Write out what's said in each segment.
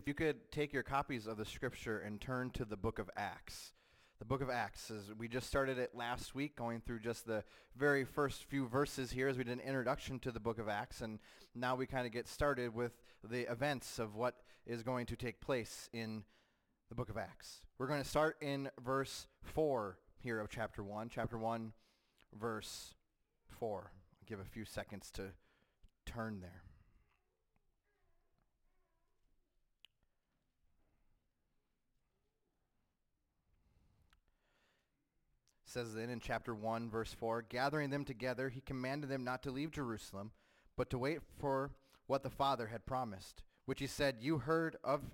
You could take your copies of the scripture and turn to the book of Acts. The book of Acts, we just started it last week, going through just the very first few verses here as we did an introduction to the book of Acts, and now we kind of get started with the events of what is going to take place in the book of Acts. We're going to start in verse 4 here of chapter 1. Chapter 1, verse 4. I'll give a few seconds to turn there. It says then in chapter 1, verse 4, gathering them together, he commanded them not to leave Jerusalem, but to wait for what the Father had promised, which he said, you heard of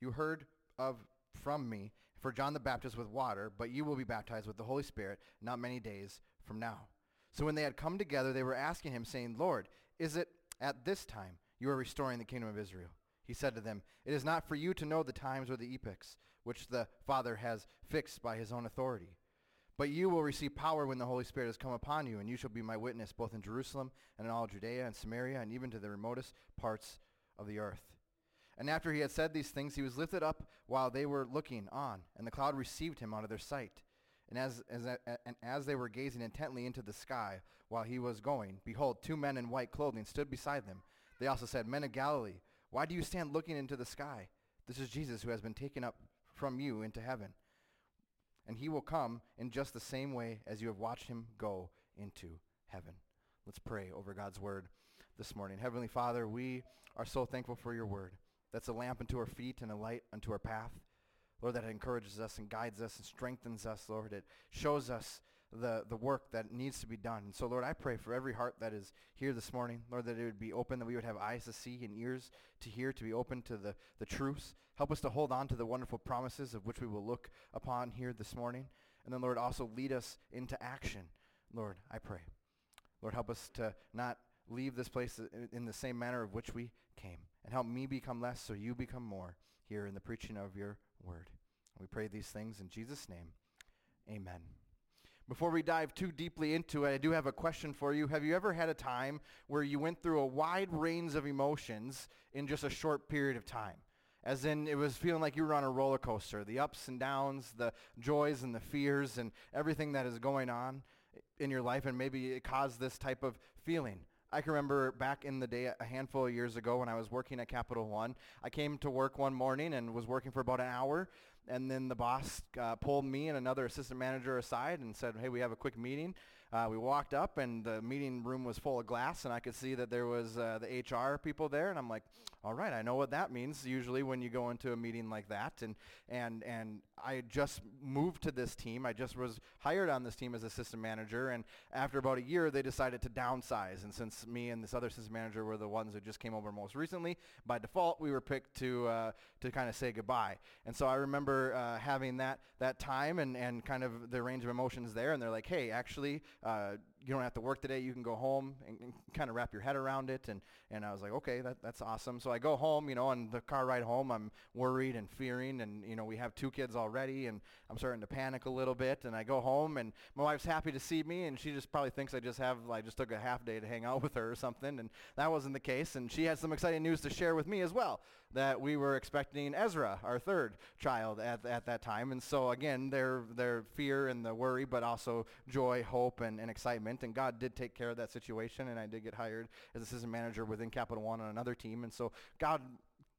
from me for John the Baptist with water, but you will be baptized with the Holy Spirit not many days from now. So when they had come together, they were asking him, saying, Lord, is it at this time you are restoring the kingdom of Israel? He said to them, it is not for you to know the times or the epochs which the Father has fixed by his own authority. But you will receive power when the Holy Spirit has come upon you, and you shall be my witness both in Jerusalem and in all Judea and Samaria and even to the remotest parts of the earth. And after he had said these things, he was lifted up while they were looking on, and the cloud received him out of their sight. And as they were gazing intently into the sky while he was going, behold, two men in white clothing stood beside them. They also said, Men of Galilee, why do you stand looking into the sky? This is Jesus who has been taken up from you into heaven. And he will come in just the same way as you have watched him go into heaven. Let's pray over God's word this morning. Heavenly Father, we are so thankful for your word. That's a lamp unto our feet and a light unto our path. Lord, that it encourages us and guides us and strengthens us, Lord. It shows us the work that needs to be done. And so, Lord, I pray for every heart that is here this morning, Lord, that it would be open, that we would have eyes to see and ears to hear, to be open to the truths. Help us to hold on to the wonderful promises of which we will look upon here this morning. And then, Lord, also lead us into action. Lord, I pray. Lord, help us to not leave this place in the same manner of which we came. And help me become less so you become more here in the preaching of your word. We pray these things in Jesus' name. Amen. Before we dive too deeply into it, I do have a question for you. Have you ever had a time where you went through a wide range of emotions in just a short period of time? As in, it was feeling like you were on a roller coaster, the ups and downs, the joys and the fears and everything that is going on in your life, and maybe it caused this type of feeling. I can remember back in the day, a handful of years ago when I was working at Capital One, I came to work one morning and was working for about an hour, and then the boss pulled me and another assistant manager aside and said, hey, we have a quick meeting. We walked up, and the meeting room was full of glass, and I could see that there was the HR people there, and I'm like, all right, I know what that means usually when you go into a meeting like that, and I just moved to this team. I just was hired on this team as assistant manager, and after about a year, they decided to downsize, and since me and this other assistant manager were the ones who just came over most recently, by default, we were picked to kind of say goodbye. And so I remember having that time and kind of the range of emotions there, and they're like, hey, actually, you don't have to work today. You can go home and kind of wrap your head around it. And I was like, okay, that's awesome. So I go home, on the car ride home, I'm worried and fearing, and, we have two kids already, and I'm starting to panic a little bit. And I go home, and my wife's happy to see me, and she just probably thinks I just took a half day to hang out with her or something, and that wasn't the case. And she had some exciting news to share with me as well, that we were expecting Ezra, our third child, at that time. And so again, their fear and the worry, but also joy, hope, and excitement. And God did take care of that situation, and I did get hired as assistant manager within Capital One on another team. And so God,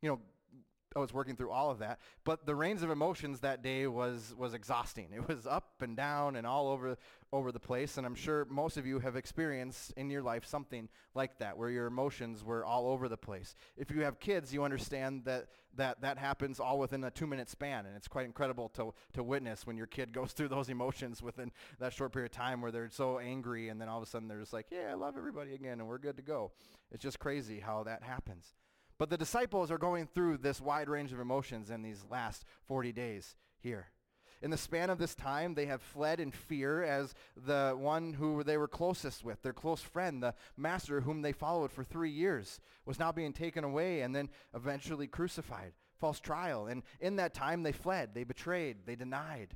I was working through all of that, but the range of emotions that day was exhausting. It was up and down and all over the place, and I'm sure most of you have experienced in your life something like that, where your emotions were all over the place. If you have kids, you understand that happens all within a 2-minute span, and it's quite incredible to witness when your kid goes through those emotions within that short period of time, where they're so angry, and then all of a sudden they're just like, yeah, I love everybody again, and we're good to go. It's just crazy how that happens. But the disciples are going through this wide range of emotions in these last 40 days here. In the span of this time, they have fled in fear as the one who they were closest with, their close friend, the master whom they followed for 3 years, was now being taken away and then eventually crucified, false trial. And in that time, they fled, they betrayed, they denied.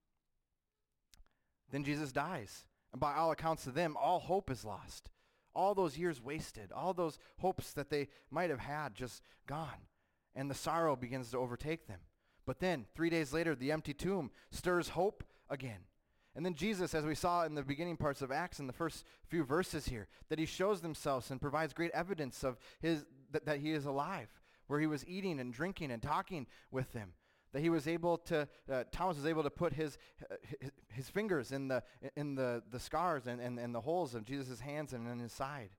Then Jesus dies. And by all accounts to them, all hope is lost. All those years wasted, all those hopes that they might have had just gone. and the sorrow begins to overtake them. But then, 3 days later, the empty tomb stirs hope again. And then Jesus, as we saw in the beginning parts of Acts in the first few verses here, that he shows himself and provides great evidence of that he is alive, where he was eating and drinking and talking with them, that he was able to, Thomas was able to put his fingers in the scars and the holes of Jesus' hands and in his side.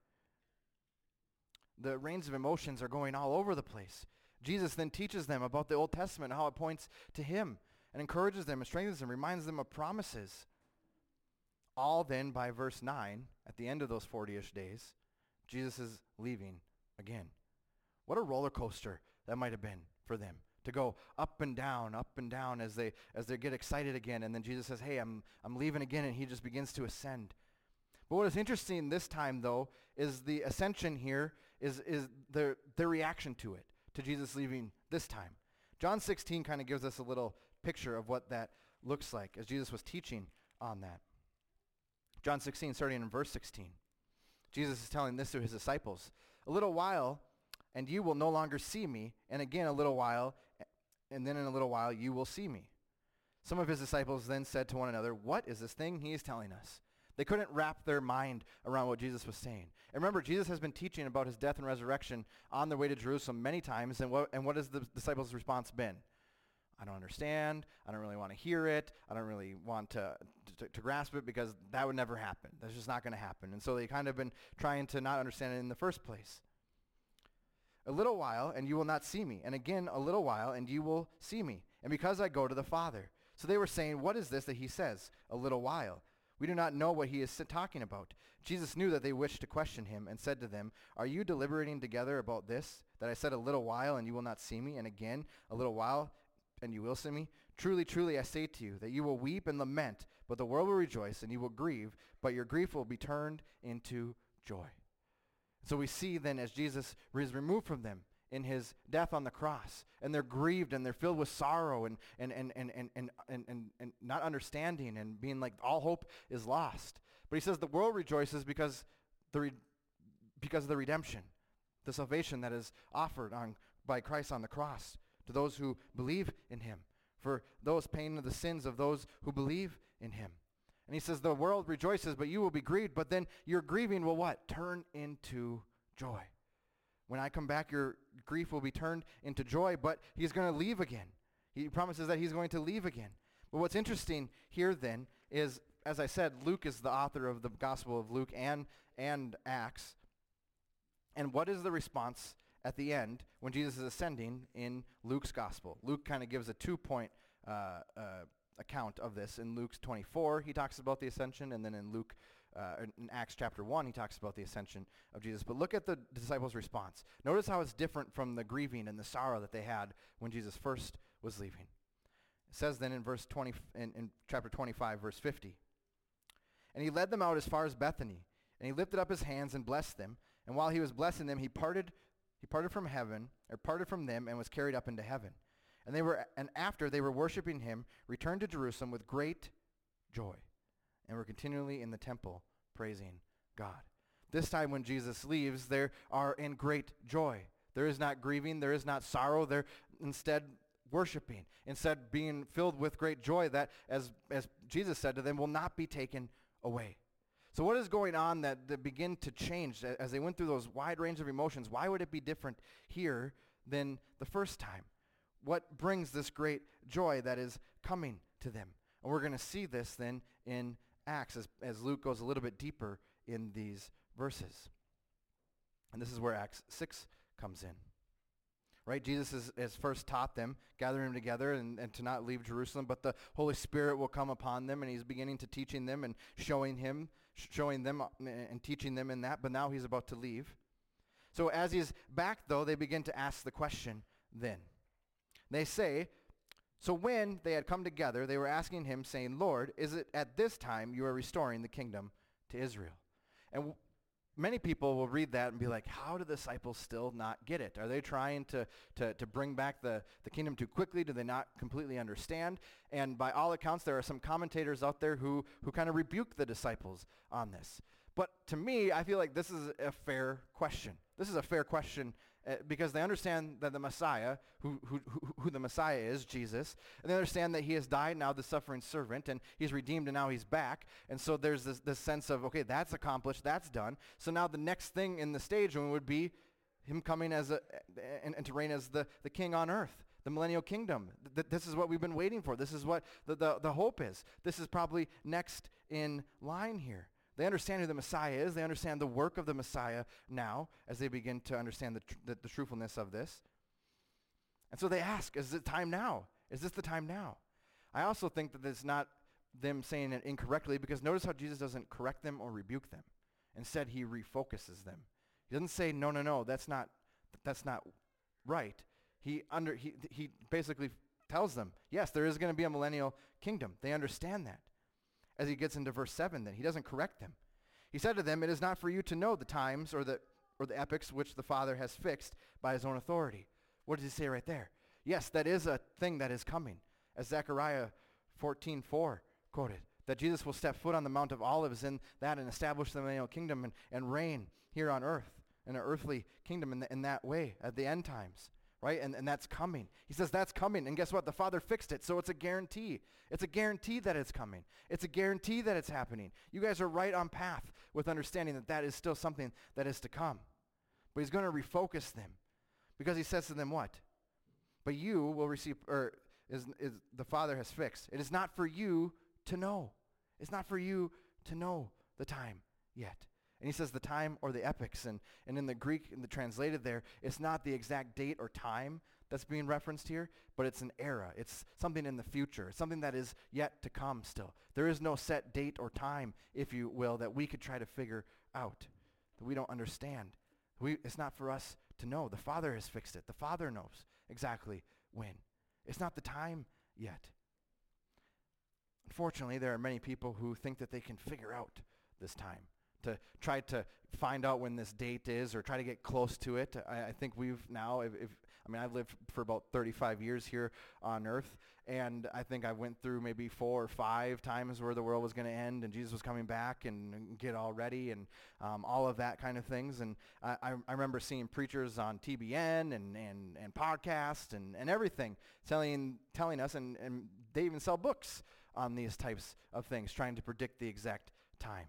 The reins of emotions are going all over the place. Jesus then teaches them about the Old Testament and how it points to him and encourages them and strengthens them, reminds them of promises. All then by verse 9, at the end of those 40-ish days, Jesus is leaving again. What a roller coaster that might have been for them, to go up and down as they get excited again. And then Jesus says, hey, I'm leaving again, and he just begins to ascend. But what is interesting this time, though, is the ascension here is their reaction to it, to Jesus leaving this time. John 16 kind of gives us a little picture of what that looks like as Jesus was teaching on that. John 16, starting in verse 16. Jesus is telling this to his disciples. A little while, and you will no longer see me, and again a little while, and then in a little while you will see me. Some of his disciples then said to one another, what is this thing he is telling us? They couldn't wrap their mind around what Jesus was saying. And remember, Jesus has been teaching about his death and resurrection on their way to Jerusalem many times, and what has the disciples' response been? I don't understand. I don't really want to hear it. I don't really want to grasp it, because that would never happen. That's just not going to happen. And so they kind of been trying to not understand it in the first place. A little while, and you will not see me. And again, a little while, and you will see me. And because I go to the Father. So they were saying, what is this that he says? A little while. We do not know what he is talking about. Jesus knew that they wished to question him and said to them, are you deliberating together about this, that I said a little while and you will not see me, and again a little while and you will see me? Truly, truly, I say to you that you will weep and lament, but the world will rejoice, and you will grieve, but your grief will be turned into joy. So we see then as Jesus is removed from them in his death on the cross, and they're grieved and they're filled with sorrow and not understanding and being like all hope is lost. But he says the world rejoices because of the redemption, the salvation that is offered by Christ on the cross to those who believe in him, for those paying the sins of those who believe in him. And he says the world rejoices, but you will be grieved, but then your grieving will what? Turn into joy. When I come back, your grief will be turned into joy, but he's going to leave again. He promises that he's going to leave again. But what's interesting here then is, as I said, Luke is the author of the Gospel of Luke and Acts. And what is the response at the end when Jesus is ascending in Luke's Gospel? Luke kind of gives a two-point account of this. In Luke 24, he talks about the ascension, and then in Acts chapter 1, he talks about the ascension of Jesus. But look at the disciples' response. Notice how it's different from the grieving and the sorrow that they had when Jesus first was leaving. It says then in verse 20, in chapter 25, verse 50, and he led them out as far as Bethany, and he lifted up his hands and blessed them. And while he was blessing them, he parted from them, and was carried up into heaven. And after they were worshiping him, returned to Jerusalem with great joy, and were continually in the temple praising God. This time when Jesus leaves, they are in great joy. There is not grieving, there is not sorrow. They're instead worshiping, instead being filled with great joy that, as Jesus said to them, will not be taken away. So what is going on that begin to change as they went through those wide range of emotions? Why would it be different here than the first time? What brings this great joy that is coming to them? And we're going to see this then in Acts as Luke goes a little bit deeper in these verses. And this is where Acts 6 comes in. Right? Jesus has first taught them, gathering them together and to not leave Jerusalem, but the Holy Spirit will come upon them, and he's beginning to teaching them and showing them and teaching them in that, but now he's about to leave. So as he's back, though, they begin to ask the question then. They say, so when they had come together, they were asking him, saying, Lord, is it at this time you are restoring the kingdom to Israel? And many people will read that and be like, how do the disciples still not get it? Are they trying to bring back the kingdom too quickly? Do they not completely understand? And by all accounts, there are some commentators out there who kind of rebuke the disciples on this. But to me, I feel like this is a fair question. This is a fair question because they understand that the Messiah, who the Messiah is, Jesus, and they understand that he has died, now the suffering servant, and he's redeemed, and now he's back. And so there's this sense of, okay, that's accomplished, that's done. So now the next thing in the stage would be him coming and to reign as the king on earth, the millennial kingdom. This is what we've been waiting for. This is what the hope is. This is probably next in line here. They understand who the Messiah is. They understand the work of the Messiah now as they begin to understand the truthfulness of this. And so they ask, is it time now? Is this the time now? I also think that it's not them saying it incorrectly, because notice how Jesus doesn't correct them or rebuke them. Instead, he refocuses them. He doesn't say, no, that's not right. He basically tells them, yes, there is going to be a millennial kingdom. They understand that. As he gets into verse 7, then he doesn't correct them. He said to them, it is not for you to know the times or the epochs which the Father has fixed by his own authority. What does he say right there? Yes, that is a thing that is coming. As Zechariah 14:4 quoted, that Jesus will step foot on the Mount of Olives in that and establish the millennial kingdom and reign here on earth in an earthly kingdom in that way at the end times. Right? And that's coming. He says that's coming. And guess what? The Father fixed it. So it's a guarantee. It's a guarantee that it's coming. It's a guarantee that it's happening. You guys are right on path with understanding that is still something that is to come. But he's going to refocus them, because he says to them what? But you will receive, or is the Father has fixed. It is not for you to know. It's not for you to know the time yet. And he says the time or the epochs. And in the Greek, in the translated there, it's not the exact date or time that's being referenced here, but it's an era. It's something in the future, something that is yet to come still. There is no set date or time, if you will, that we could try to figure out, that we don't understand. It's not for us to know. The Father has fixed it. The Father knows exactly when. It's not the time yet. Unfortunately, there are many people who think that they can figure out this time, to try to find out when this date is or try to get close to it. I think we've now, I've lived for about 35 years here on earth, and I think I went through maybe 4 or 5 times where the world was going to end and Jesus was coming back and get all ready and all of that kind of things. And I remember seeing preachers on TBN and podcasts and everything telling us, and they even sell books on these types of things, trying to predict the exact time.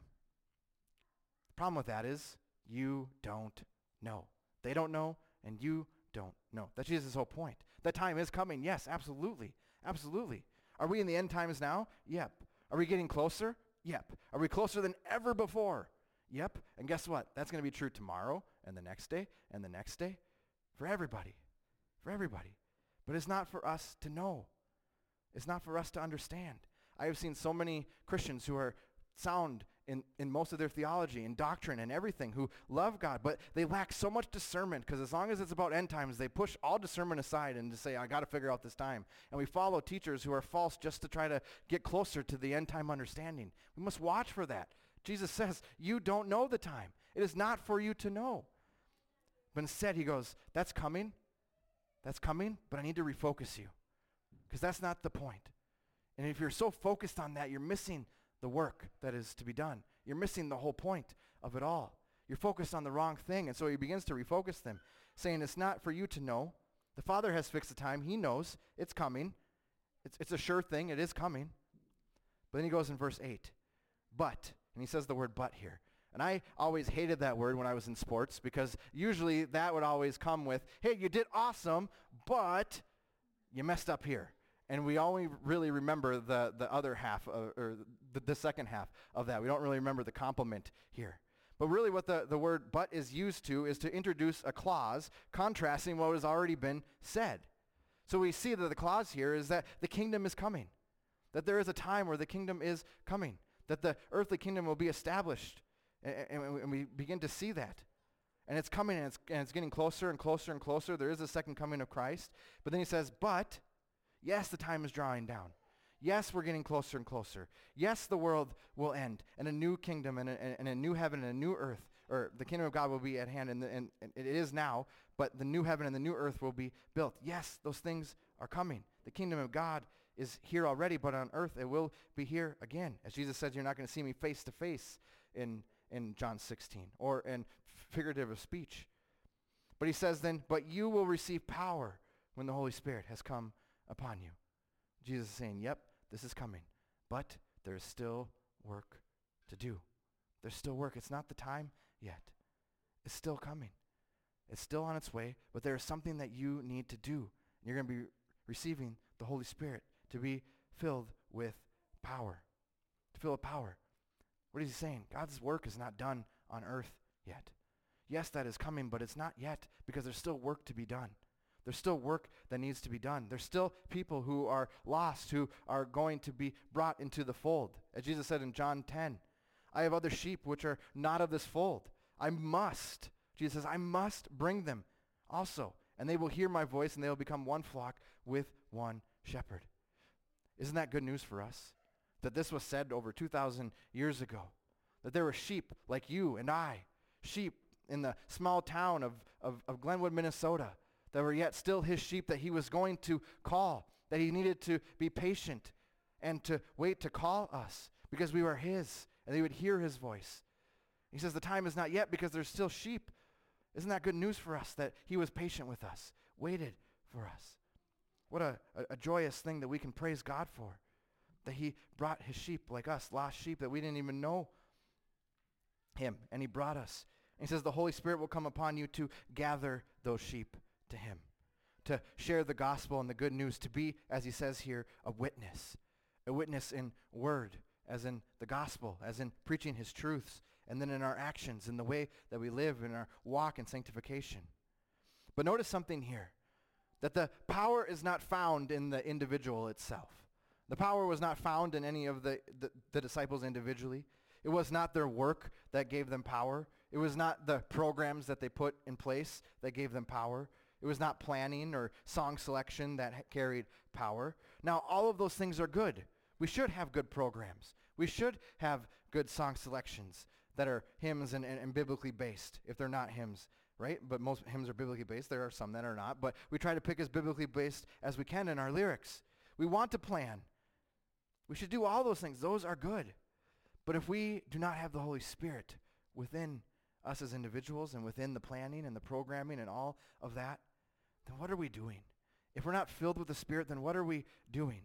Problem with that is you don't know. They don't know, and you don't know. That's Jesus' whole point. That time is coming. Yes, absolutely. Absolutely. Are we in the end times now? Yep. Are we getting closer? Yep. Are we closer than ever before? Yep. And guess what? That's going to be true tomorrow and the next day and the next day for everybody. For everybody. But it's not for us to know. It's not for us to understand. I have seen so many Christians who are sound in most of their theology and doctrine and everything, who love God, but they lack so much discernment, because as long as it's about end times, they push all discernment aside and just say, I got to figure out this time. And we follow teachers who are false just to try to get closer to the end time understanding. We must watch for that. Jesus says, you don't know the time. It is not for you to know. But instead he goes, that's coming, but I need to refocus you, because that's not the point. And if you're so focused on that, you're missing the work that is to be done. You're missing the whole point of it all. You're focused on the wrong thing. And so he begins to refocus them, saying it's not for you to know. The Father has fixed the time. He knows it's coming. It's a sure thing. It is coming. But then he goes in verse 8, but, and he says the word but here. And I always hated that word when I was in sports, because usually that would always come with, hey, you did awesome, but you messed up here. And we only really remember the other half, or the second half of that. We don't really remember the compliment here. But really what the word but is used to is to introduce a clause contrasting what has already been said. So we see that the clause here is that the kingdom is coming, that there is a time where the kingdom is coming, that the earthly kingdom will be established. And we begin to see that. And it's coming, and it's getting closer and closer and closer. There is a second coming of Christ. But then he says, but yes, the time is drawing down. Yes, we're getting closer and closer. Yes, the world will end, and a new kingdom and a new heaven and a new earth, or the kingdom of God will be at hand, and it is now, but the new heaven and the new earth will be built. Yes, those things are coming. The kingdom of God is here already, but on earth it will be here again. As Jesus says, you're not going to see me face to face in John 16, or in figurative of speech. But he says then, but you will receive power when the Holy Spirit has come upon you. Jesus is saying, yep, this is coming, but there's still work to do. There's still work. It's not the time yet. It's still coming. It's still on its way, but there is something that you need to do. You're going to be receiving the Holy Spirit to be filled with power. To fill with power. What is he saying? God's work is not done on earth yet. Yes, that is coming, but it's not yet because there's still work to be done. There's still work that needs to be done. There's still people who are lost, who are going to be brought into the fold. As Jesus said in John 10, I have other sheep which are not of this fold. Jesus says, I must bring them also. And they will hear my voice, and they will become one flock with one shepherd. Isn't that good news for us? That this was said over 2,000 years ago. That there were sheep like you and I, sheep in the small town of Glenwood, Minnesota, that were yet still his sheep that he was going to call, that he needed to be patient and to wait to call us because we were his, and they would hear his voice. He says the time is not yet because there's still sheep. Isn't that good news for us that he was patient with us, waited for us? What a joyous thing that we can praise God for, that he brought his sheep like us, lost sheep that we didn't even know him, and he brought us. And he says the Holy Spirit will come upon you to gather those sheep to him, to share the gospel and the good news, to be, as he says here, a witness in word, as in the gospel, as in preaching his truths, and then in our actions, in the way that we live, in our walk in sanctification. But notice something here, that the power is not found in the individual itself. The power was not found in any of the disciples individually. It was not their work that gave them power. It was not the programs that they put in place that gave them power. It was not planning or song selection that carried power. Now, all of those things are good. We should have good programs. We should have good song selections that are hymns and biblically based, if they're not hymns, right? But most hymns are biblically based. There are some that are not. But we try to pick as biblically based as we can in our lyrics. We want to plan. We should do all those things. Those are good. But if we do not have the Holy Spirit within us as individuals and within the planning and the programming and all of that, then what are we doing? If we're not filled with the Spirit, then what are we doing?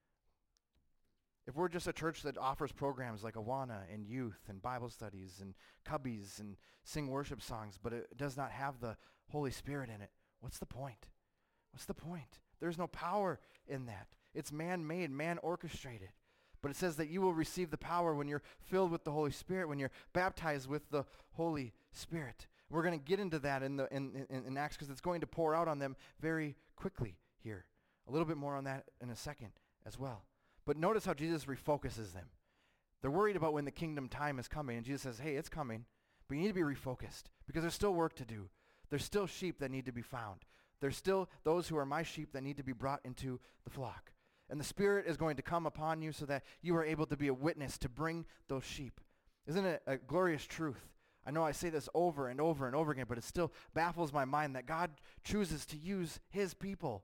If we're just a church that offers programs like Awana and youth and Bible studies and cubbies and sing worship songs, but it does not have the Holy Spirit in it, what's the point? What's the point? There's no power in that. It's man-made, man-orchestrated. But it says that you will receive the power when you're filled with the Holy Spirit, when you're baptized with the Holy Spirit. We're going to get into that in Acts because it's going to pour out on them very quickly here. A little bit more on that in a second as well. But notice how Jesus refocuses them. They're worried about when the kingdom time is coming, and Jesus says, hey, it's coming, but you need to be refocused because there's still work to do. There's still sheep that need to be found. There's still those who are my sheep that need to be brought into the flock. And the Spirit is going to come upon you so that you are able to be a witness to bring those sheep. Isn't it a glorious truth? I know I say this over and over and over again, but it still baffles my mind that God chooses to use his people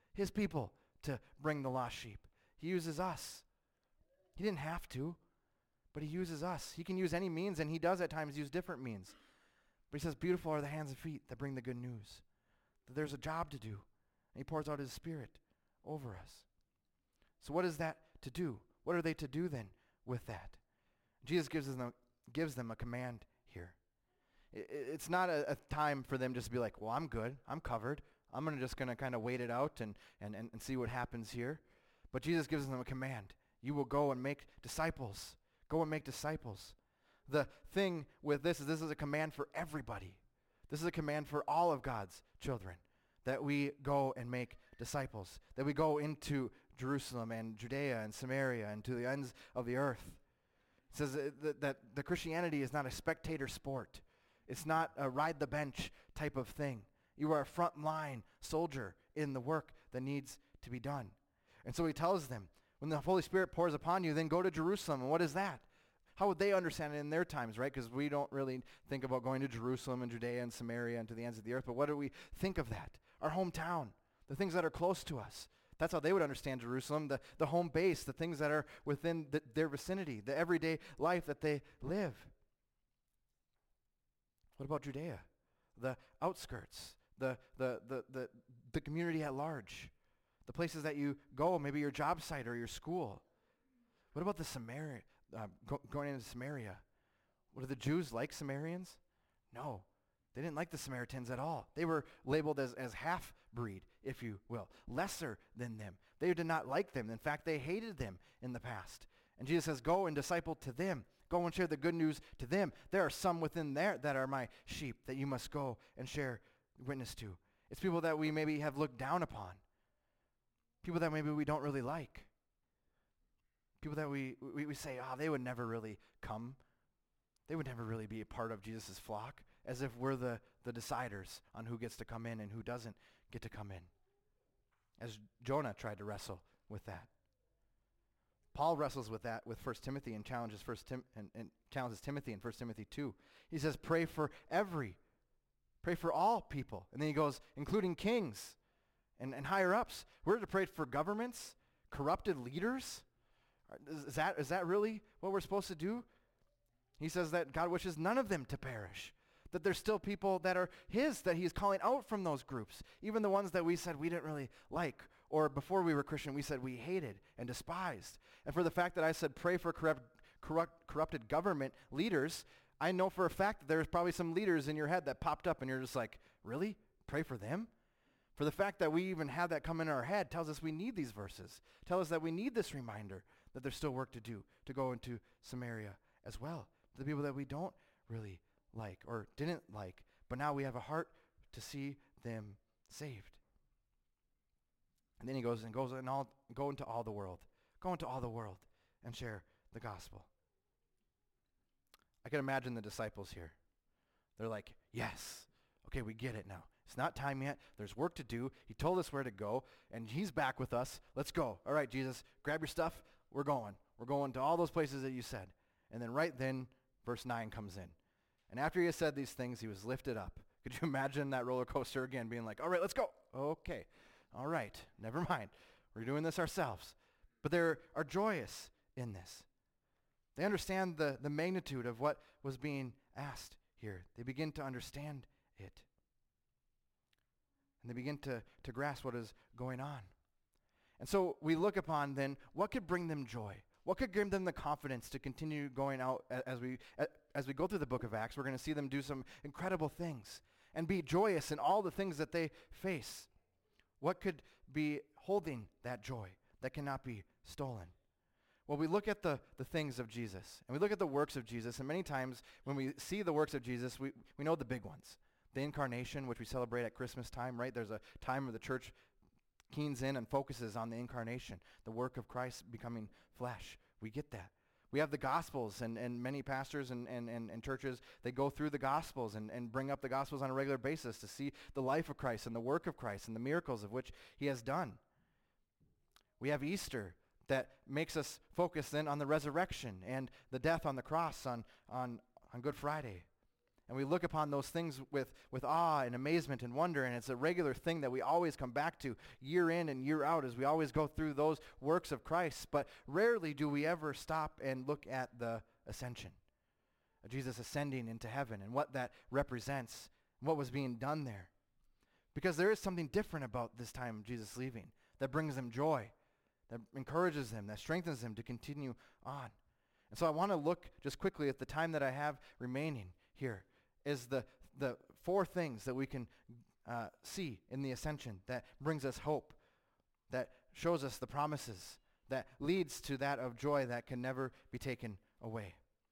to bring the lost sheep. He uses us. He didn't have to, but he uses us. He can use any means, and he does at times use different means. But he says, beautiful are the hands and feet that bring the good news. That there's a job to do, and he pours out his Spirit over us. So what is that to do? What are they to do then with that? Jesus gives them a command here. It's not a time for them just to be like, well, I'm good. I'm covered. I'm just going to kind of wait it out and see what happens here. But Jesus gives them a command. You will go and make disciples. Go and make disciples. The thing with this is a command for everybody. This is a command for all of God's children, that we go and make disciples, that we go into Jerusalem and Judea and Samaria and to the ends of the earth. It says that the Christianity is not a spectator sport. It's not a ride the bench type of thing. You are a front-line soldier in the work that needs to be done. And so he tells them, when the Holy Spirit pours upon you, then go to Jerusalem. And what is that? How would they understand it in their times, right? Because we don't really think about going to Jerusalem and Judea and Samaria and to the ends of the earth. But what do we think of that? Our hometown, the things that are close to us. That's how they would understand Jerusalem, the home base, the things that are within their vicinity, the everyday life that they live. What about Judea? the outskirts, the community at large, the places that you go, maybe your job site or your school. What about the Samaria, going into Samaria? What, do the Jews like Samaritans? No, they didn't like the Samaritans at all. They were labeled as half-breed, if you will, lesser than them. They did not like them. In fact, they hated them in the past. And Jesus says, go and disciple to them. Go and share the good news to them. There are some within there that are my sheep that you must go and share witness to. It's people that we maybe have looked down upon. People that maybe we don't really like. People that we say, they would never really come. They would never really be a part of Jesus' flock, as if we're the deciders on who gets to come in and who doesn't get to come in. As Jonah tried to wrestle with that. Paul wrestles with that with 1 Timothy and challenges Timothy in 1 Timothy 2. He says, pray for all people. And then he goes, including kings and higher ups. We're to pray for governments, corrupted leaders. Is that really what we're supposed to do? He says that God wishes none of them to perish. That there's still people that are his, that he's calling out from those groups. Even the ones that we said we didn't really like, or before we were Christian, we said we hated and despised. And for the fact that I said pray for corrupted government leaders, I know for a fact that there's probably some leaders in your head that popped up and you're just like, really? Pray for them? For the fact that we even have that come in our head tells us we need these verses. Tell us that we need this reminder that there's still work to do to go into Samaria as well. The people that we don't really like or didn't like, but now we have a heart to see them saved. And then he goes and go into all the world. Go into all the world and share the gospel. I can imagine the disciples here. They're like, yes, okay, we get it now. It's not time yet. There's work to do. He told us where to go, and he's back with us. Let's go. All right, Jesus, grab your stuff. We're going. We're going to all those places that you said. And then right then, verse 9 comes in. And after he had said these things, he was lifted up. Could you imagine that roller coaster again being like, all right, let's go. Okay. All right. Never mind. We're doing this ourselves. But they are joyous in this. They understand the magnitude of what was being asked here. They begin to understand it. And they begin to grasp what is going on. And so we look upon then what could bring them joy. What could give them the confidence to continue going out as we go through the book of Acts? We're going to see them do some incredible things and be joyous in all the things that they face. What could be holding that joy that cannot be stolen? Well, we look at the things of Jesus, and we look at the works of Jesus, and many times when we see the works of Jesus, we know the big ones. The incarnation, which we celebrate at Christmas time, right? There's a time where the church keens in and focuses on the incarnation, the work of Christ becoming flesh. We get that. We have the Gospels, and many pastors and churches, they go through the Gospels and bring up the Gospels on a regular basis to see the life of Christ and the work of Christ and the miracles of which he has done. We have Easter that makes us focus then on the resurrection and the death on the cross on Good Friday. And we look upon those things with awe and amazement and wonder, and it's a regular thing that we always come back to year in and year out as we always go through those works of Christ. But rarely do we ever stop and look at the ascension of Jesus ascending into heaven and what that represents, what was being done there. Because there is something different about this time of Jesus leaving that brings them joy, that encourages them, that strengthens them to continue on. And so I want to look just quickly at the time that I have remaining here is the four things that we can see in the ascension that brings us hope, that shows us the promises, that leads to that of joy that can never be taken away.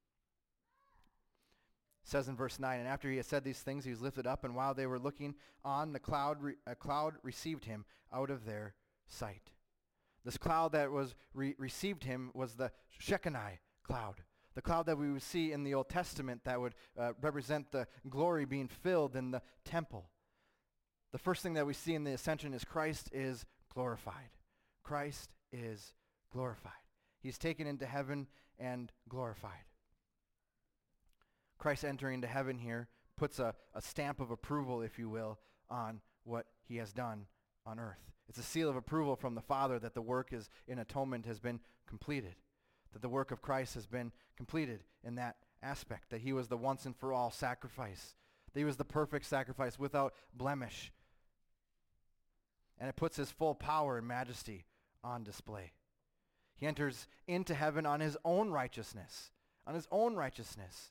It says in verse 9, and after he had said these things, he was lifted up, and while they were looking on, a cloud received him out of their sight. This cloud that was received him was the Shekinah cloud. The cloud that we would see in the Old Testament that would represent the glory being filled in the temple. The first thing that we see in the ascension is Christ is glorified. Christ is glorified. He's taken into heaven and glorified. Christ entering into heaven here puts a stamp of approval, if you will, on what he has done on earth. It's a seal of approval from the Father that the work in atonement has been completed. That the work of Christ has been completed in that aspect, that he was the once and for all sacrifice, that he was the perfect sacrifice without blemish. And it puts his full power and majesty on display. He enters into heaven on his own righteousness, on his own righteousness.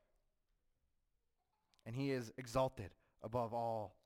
And he is exalted above all.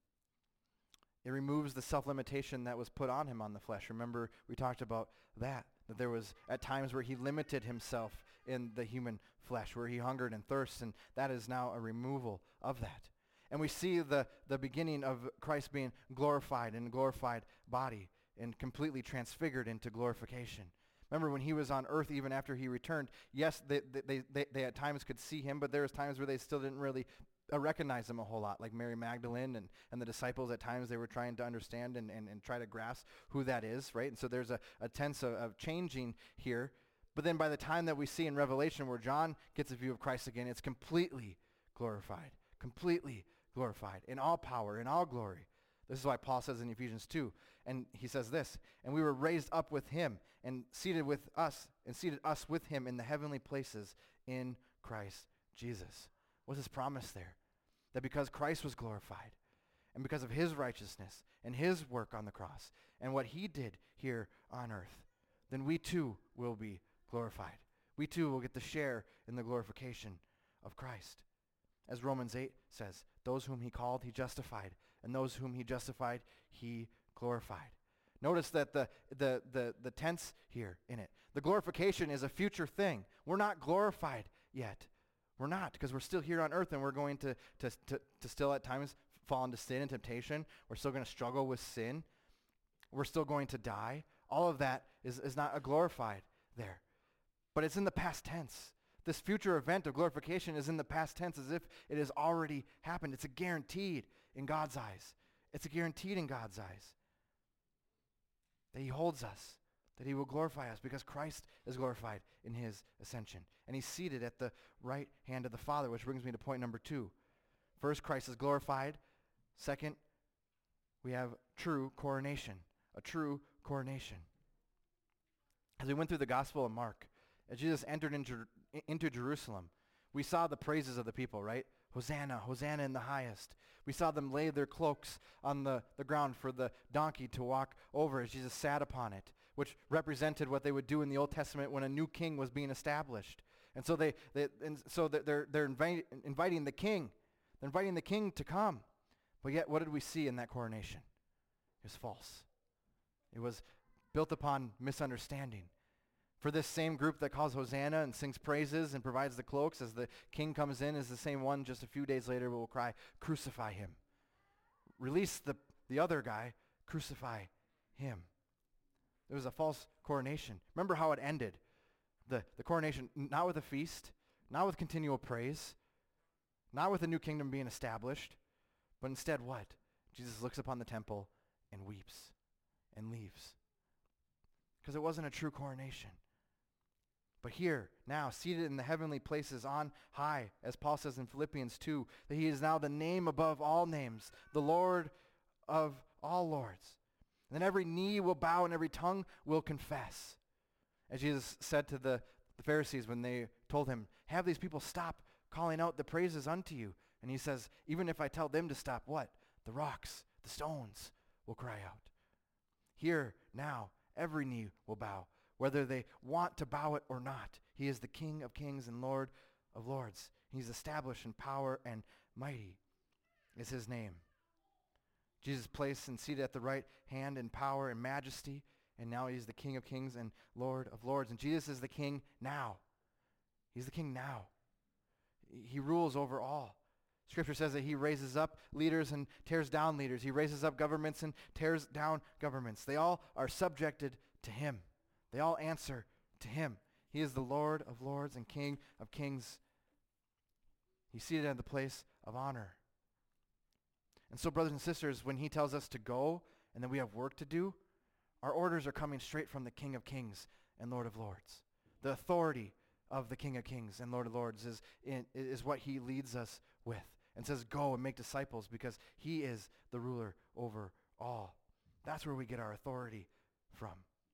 It removes the self-limitation that was put on him on the flesh. Remember, we talked about that there was at times where he limited himself in the human flesh, where he hungered and thirsted, and that is now a removal of that. And we see the beginning of Christ being glorified in a glorified body and completely transfigured into glorification. Remember when he was on earth, even after he returned, yes, they at times could see him, but there was times where they still didn't really recognize him a whole lot, like Mary Magdalene and the disciples. At times they were trying to understand and try to grasp who that is, right? And so there's a tense of changing here. But then by the time that we see in Revelation where John gets a view of Christ again, it's completely glorified in all power, in all glory. This is why Paul says in Ephesians 2, and he says this, and we were raised up with him and seated us with him in the heavenly places in Christ Jesus. What's his promise there? That because Christ was glorified and because of his righteousness and his work on the cross and what he did here on earth, then we too will be glorified. We too will get to share in the glorification of Christ. As Romans 8 says, those whom he called, he justified, and those whom he justified, he glorified. Notice that the tense here in it. The glorification is a future thing. We're not glorified yet. We're not, because we're still here on earth, and we're going to still at times fall into sin and temptation. We're still going to struggle with sin. We're still going to die. All of that is not glorified there. But it's in the past tense. This future event of glorification is in the past tense as if it has already happened. It's a guaranteed in God's eyes. It's a guaranteed in God's eyes that he holds us, that he will glorify us because Christ is glorified in his ascension. And he's seated at the right hand of the Father, which brings me to point number 2. First, Christ is glorified. Second, we have true coronation, a true coronation. As we went through the Gospel of Mark, as Jesus entered into Jerusalem, we saw the praises of the people, right? Hosanna, Hosanna in the highest. We saw them lay their cloaks on the ground for the donkey to walk over as Jesus sat upon it, which represented what they would do in the Old Testament when a new king was being established. And so they're inviting the king. They're inviting the king to come. But yet, what did we see in that coronation? It was false. It was built upon misunderstanding. For this same group that calls Hosanna and sings praises and provides the cloaks as the king comes in is the same one just a few days later will cry, crucify him. Release the other guy, crucify him. There was a false coronation. Remember how it ended. The coronation, not with a feast, not with continual praise, not with a new kingdom being established, but instead what? Jesus looks upon the temple and weeps and leaves. Because it wasn't a true coronation. But here, now, seated in the heavenly places on high, as Paul says in Philippians 2, that he is now the name above all names, the Lord of all lords. And then every knee will bow and every tongue will confess. As Jesus said to the Pharisees when they told him, have these people stop calling out the praises unto you. And he says, even if I tell them to stop, what? The rocks, the stones will cry out. Here, now, every knee will bow, whether they want to bow it or not. He is the King of kings and Lord of lords. He's established in power and mighty is his name. Jesus placed and seated at the right hand in power and majesty, and now he's the King of kings and Lord of lords. And Jesus is the King now. He's the King now. He rules over all. Scripture says that he raises up leaders and tears down leaders. He raises up governments and tears down governments. They all are subjected to him. They all answer to him. He is the Lord of lords and King of kings. He's seated at the place of honor. And so, brothers and sisters, when he tells us to go and that we have work to do, our orders are coming straight from the King of kings and Lord of lords. The authority of the King of kings and Lord of lords is what he leads us with and says, go and make disciples because he is the ruler over all. That's where we get our authority from.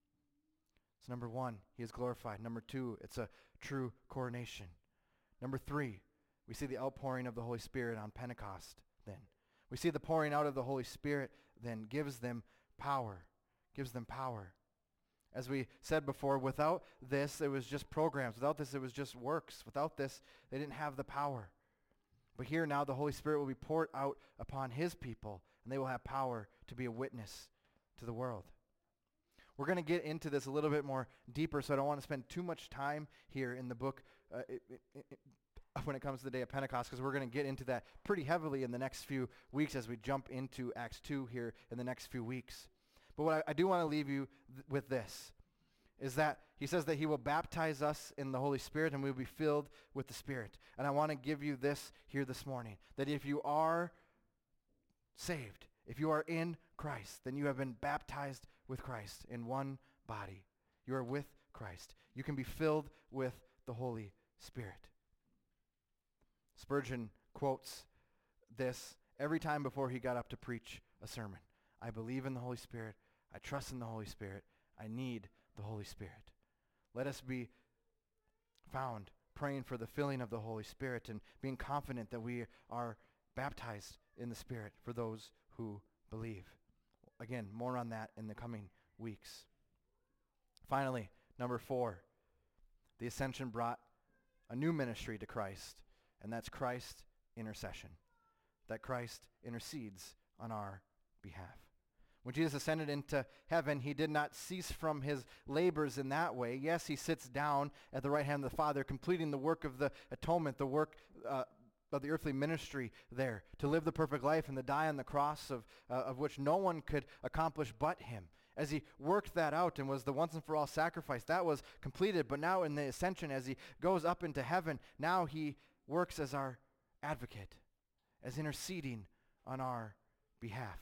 So number 1, he is glorified. Number 2, it's a true coronation. Number 3, We see the outpouring of the Holy Spirit on Pentecost then. We see the pouring out of the Holy Spirit then gives them power. Gives them power. As we said before, without this, it was just programs. Without this, it was just works. Without this, they didn't have the power. But here now, the Holy Spirit will be poured out upon his people, and they will have power to be a witness to the world. We're going to get into this a little bit more deeper, so I don't want to spend too much time here in the book when it comes to the day of Pentecost, because we're going to get into that pretty heavily in the next few weeks as we jump into Acts 2 here in the next few weeks. But what I do want to leave you with this, is that he says that he will baptize us in the Holy Spirit and we will be filled with the Spirit. And I want to give you this here this morning, that if you are saved, if you are in Christ, then you have been baptized with Christ in one body. You are with Christ. You can be filled with the Holy Spirit. Spurgeon quotes this every time before he got up to preach a sermon. I believe in the Holy Spirit. I trust in the Holy Spirit. I need the Holy Spirit. Let us be found praying for the filling of the Holy Spirit and being confident that we are baptized in the Spirit for those who believe. Again, more on that in the coming weeks. Finally, number 4, the ascension brought a new ministry to Christ, and that's Christ intercession. That Christ intercedes on our behalf. When Jesus ascended into heaven, he did not cease from his labors in that way. Yes, he sits down at the right hand of the Father, completing the work of the atonement, the work of the earthly ministry there, to live the perfect life and to die on the cross of which no one could accomplish but him. As he worked that out and was the once and for all sacrifice, that was completed. But now in the ascension, as he goes up into heaven, now he works as our advocate, as interceding on our behalf.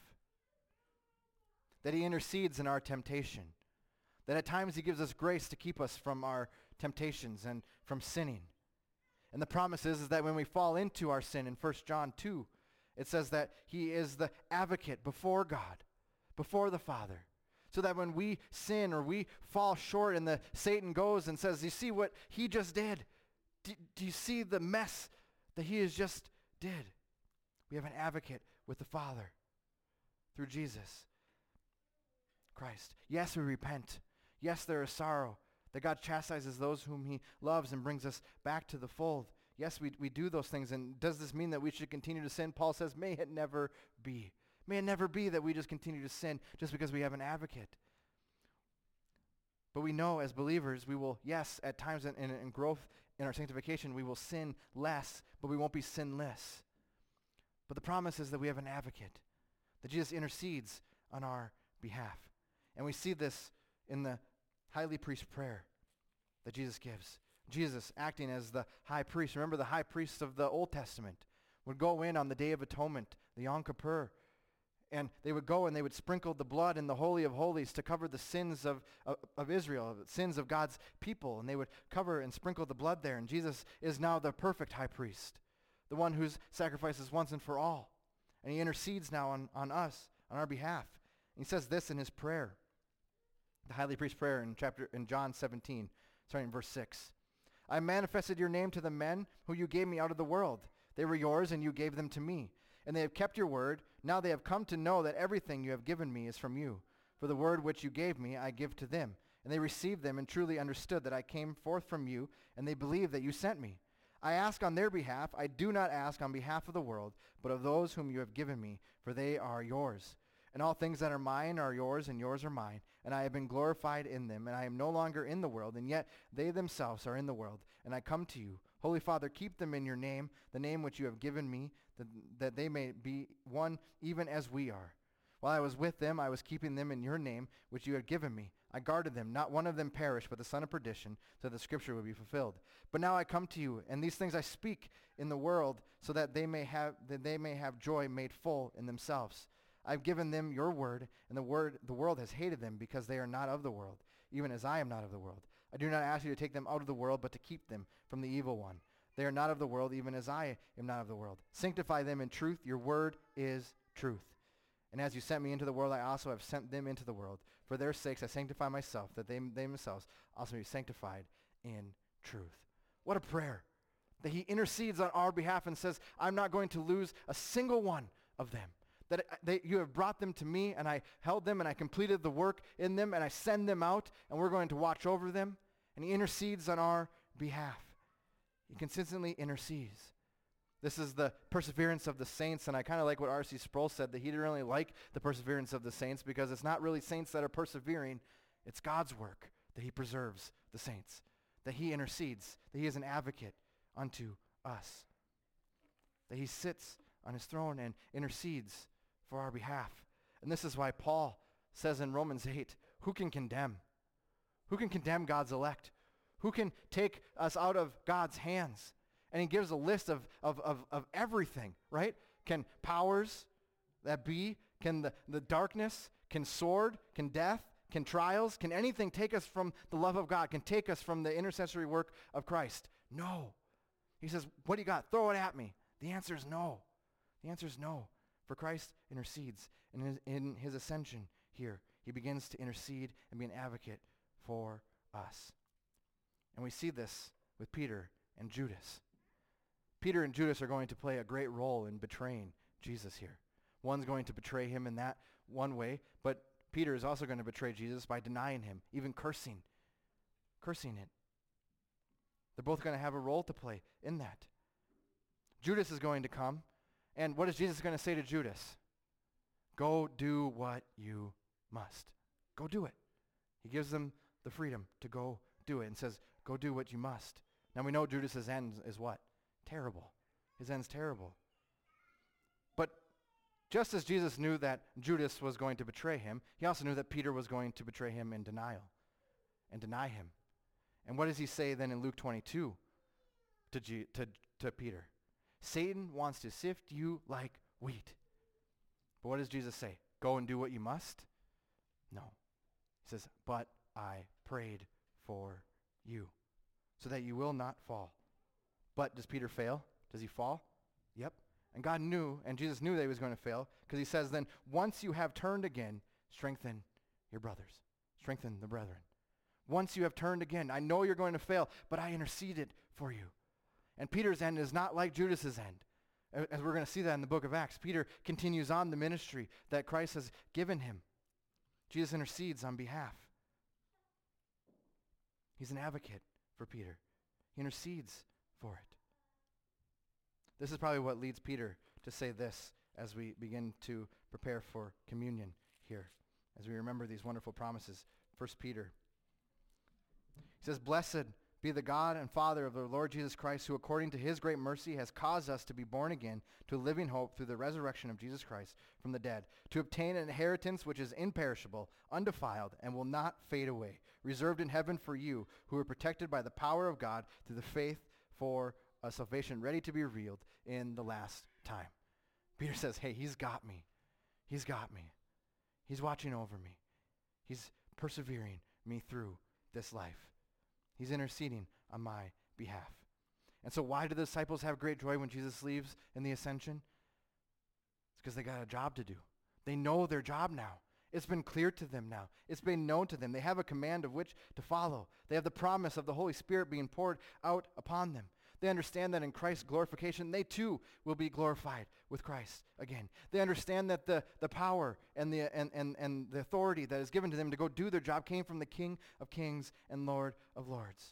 That he intercedes in our temptation. That at times he gives us grace to keep us from our temptations and from sinning. And the promise is that when we fall into our sin in 1 John 2, it says that he is the advocate before God, before the Father. So that when we sin or we fall short and Satan goes and says, you see what he just did? Do you see the mess that he has just did? We have an advocate with the Father through Jesus Christ. Yes, we repent. Yes, there is sorrow that God chastises those whom he loves and brings us back to the fold. Yes, we do those things. And does this mean that we should continue to sin? Paul says, may it never be. May it never be that we just continue to sin just because we have an advocate. But we know as believers, we will, yes, at times in growth in our sanctification, we will sin less, but we won't be sinless. But the promise is that we have an advocate, that Jesus intercedes on our behalf. And we see this in the high priest prayer that Jesus gives. Jesus acting as the high priest. Remember, the high priests of the Old Testament would go in on the Day of Atonement, the Yom Kippur, and they would go and they would sprinkle the blood in the Holy of Holies to cover the sins of Israel, the sins of God's people. And they would cover and sprinkle the blood there. And Jesus is now the perfect high priest, the one whose sacrifice is once and for all. And he intercedes now on us, on our behalf. And he says this in his prayer, the high priest prayer in John 17, starting in verse 6. I manifested your name to the men who you gave me out of the world. They were yours, and you gave them to me. And they have kept your word. Now they have come to know that everything you have given me is from you. For the word which you gave me, I give to them. And they received them and truly understood that I came forth from you, and they believe that you sent me. I ask on their behalf. I do not ask on behalf of the world, but of those whom you have given me, for they are yours. And all things that are mine are yours, and yours are mine. And I have been glorified in them, and I am no longer in the world, and yet they themselves are in the world. And I come to you. Holy Father, keep them in your name, the name which you have given me, that they may be one even as we are. While I was with them, I was keeping them in your name, which you had given me. I guarded them. Not one of them perished, but the son of perdition, so that the scripture would be fulfilled. But now I come to you, and these things I speak in the world, so that they may have joy made full in themselves. I've given them your word, and the world has hated them because they are not of the world, even as I am not of the world. I do not ask you to take them out of the world, but to keep them from the evil one. They are not of the world, even as I am not of the world. Sanctify them in truth. Your word is truth. And as you sent me into the world, I also have sent them into the world. For their sakes I sanctify myself, that they themselves also be sanctified in truth. What a prayer. that he intercedes on our behalf and says, I'm not going to lose a single one of them. That you have brought them to me, and I held them, and I completed the work in them, and I send them out, and we're going to watch over them. And he intercedes on our behalf. He consistently intercedes. This is the perseverance of the saints, and I kind of like what R.C. Sproul said, that he didn't really like the perseverance of the saints because it's not really saints that are persevering. It's God's work that he preserves the saints, that he intercedes, that he is an advocate unto us, that he sits on his throne and intercedes for our behalf. And this is why Paul says in Romans 8, who can condemn? Who can condemn God's elect? Who can take us out of God's hands? And he gives a list of everything, right? Can powers that be, can the darkness, can sword, can death, can trials, can anything take us from the love of God, can take us from the intercessory work of Christ? No. He says, what do you got? Throw it at me. The answer is no. The answer is no. For Christ intercedes. And in his ascension here, he begins to intercede and be an advocate for us. And we see this with Peter and Judas. Peter and Judas are going to play a great role in betraying Jesus here. One's going to betray him in that one way, but Peter is also going to betray Jesus by denying him, even cursing it. They're both going to have a role to play in that. Judas is going to come, and what is Jesus going to say to Judas? Go do what you must. Go do it. He gives them the freedom to go do it and says, go do what you must. Now we know Judas' end is what? Terrible. His end's terrible. But just as Jesus knew that Judas was going to betray him, he also knew that Peter was going to betray him in denial and deny him. And what does he say then in Luke 22 to Peter? Satan wants to sift you like wheat. But what does Jesus say? Go and do what you must? No. He says, but I prayed for you so that you will not fall. But does Peter fail? Does he fall? Yep. And God knew, and Jesus knew that he was going to fail, because he says then, once you have turned again, strengthen your brothers. Strengthen the brethren. Once you have turned again, I know you're going to fail, but I interceded for you. And Peter's end is not like Judas's end. As we're going to see that in the book of Acts, Peter continues on the ministry that Christ has given him. Jesus intercedes on behalf. He's an advocate for Peter. He intercedes for it. This is probably what leads Peter to say this as we begin to prepare for communion here, as we remember these wonderful promises. 1 Peter. He says, blessed be the God and Father of the Lord Jesus Christ, who according to his great mercy has caused us to be born again to a living hope through the resurrection of Jesus Christ from the dead, to obtain an inheritance which is imperishable, undefiled, and will not fade away, reserved in heaven for you, who are protected by the power of God through the faith for a salvation ready to be revealed in the last time. Peter says, hey, he's got me. He's got me. He's watching over me. He's persevering me through this life. He's interceding on my behalf. And so why do the disciples have great joy when Jesus leaves in the ascension? It's because they got a job to do. They know their job now. It's been clear to them now. It's been known to them. They have a command of which to follow. They have the promise of the Holy Spirit being poured out upon them. They understand that in Christ's glorification, they too will be glorified with Christ again. They understand that the power and the authority that is given to them to go do their job came from the King of Kings and Lord of Lords.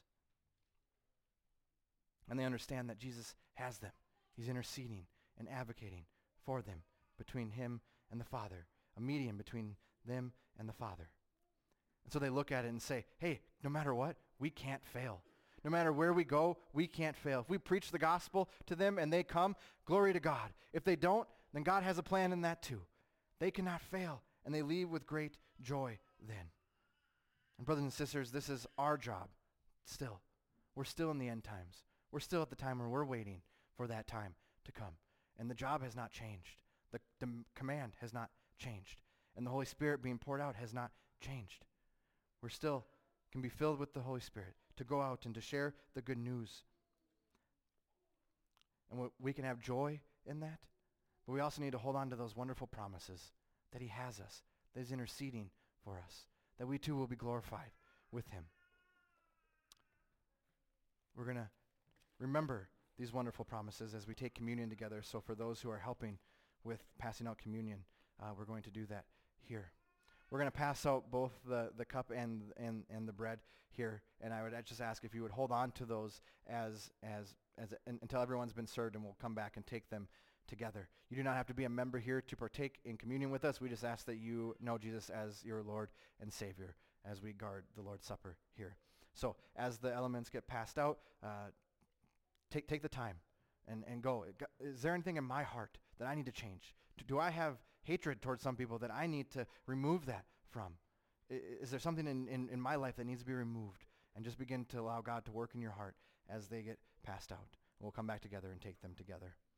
And they understand that Jesus has them. He's interceding and advocating for them between him and the Father, a medium between them and the Father. And so they look at it and say, hey, no matter what, we can't fail. No matter where we go, we can't fail. If we preach the gospel to them and they come, glory to God. If they don't, then God has a plan in that too. They cannot fail, and they leave with great joy then. And brothers and sisters, this is our job still. We're still in the end times. We're still at the time where we're waiting for that time to come. And the job has not changed. The command has not changed. And the Holy Spirit being poured out has not changed. We're still can be filled with the Holy Spirit to go out and to share the good news. And we can have joy in that, but we also need to hold on to those wonderful promises that he has us, that he's interceding for us, that we too will be glorified with him. We're going to remember these wonderful promises as we take communion together. So for those who are helping with passing out communion, we're going to do that here. We're going to pass out both the cup and the bread here, and I would just ask if you would hold on to those until everyone's been served, and we'll come back and take them together. You do not have to be a member here to partake in communion with us. We just ask that you know Jesus as your Lord and Savior as we guard the Lord's Supper here. So as the elements get passed out, take the time and go. Is there anything in my heart that I need to change? Do I have hatred towards some people that I need to remove that from? Is there something in my life that needs to be removed? And just begin to allow God to work in your heart as they get passed out. We'll come back together and take them together.